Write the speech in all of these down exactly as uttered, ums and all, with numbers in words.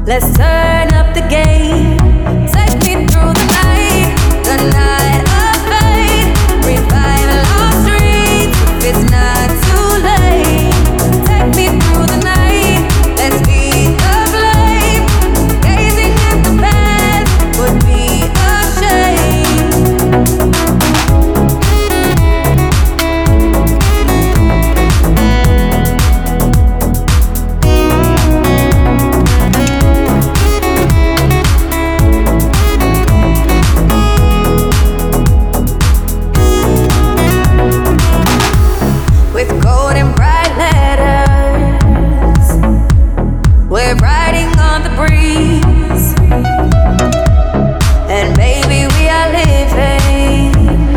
Let's turn up the game. Take me through the night, the night of fate. Revive lost dreams if it's not too late. Take me through the night. Let's be the flame. Gazing at the past would be a shame. With gold and bright letters, we're riding on the breeze, and baby, we are living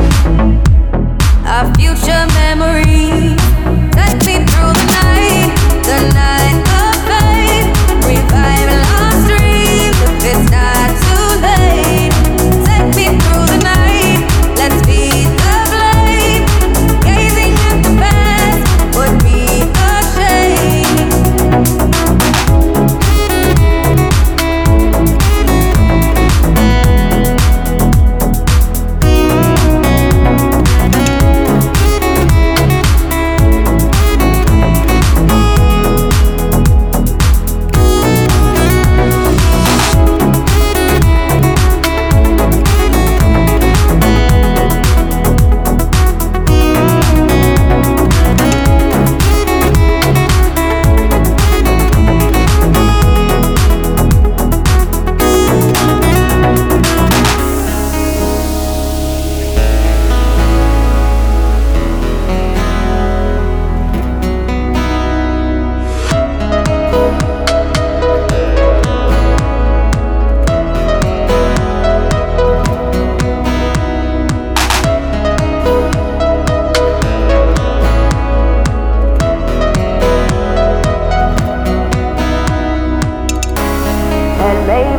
our future memories. Take me through the night, the night of fate. Revive lost dreams if it's not too late. Take me through the night, let's be the flame. Gazing at the past would be a shame. And maybe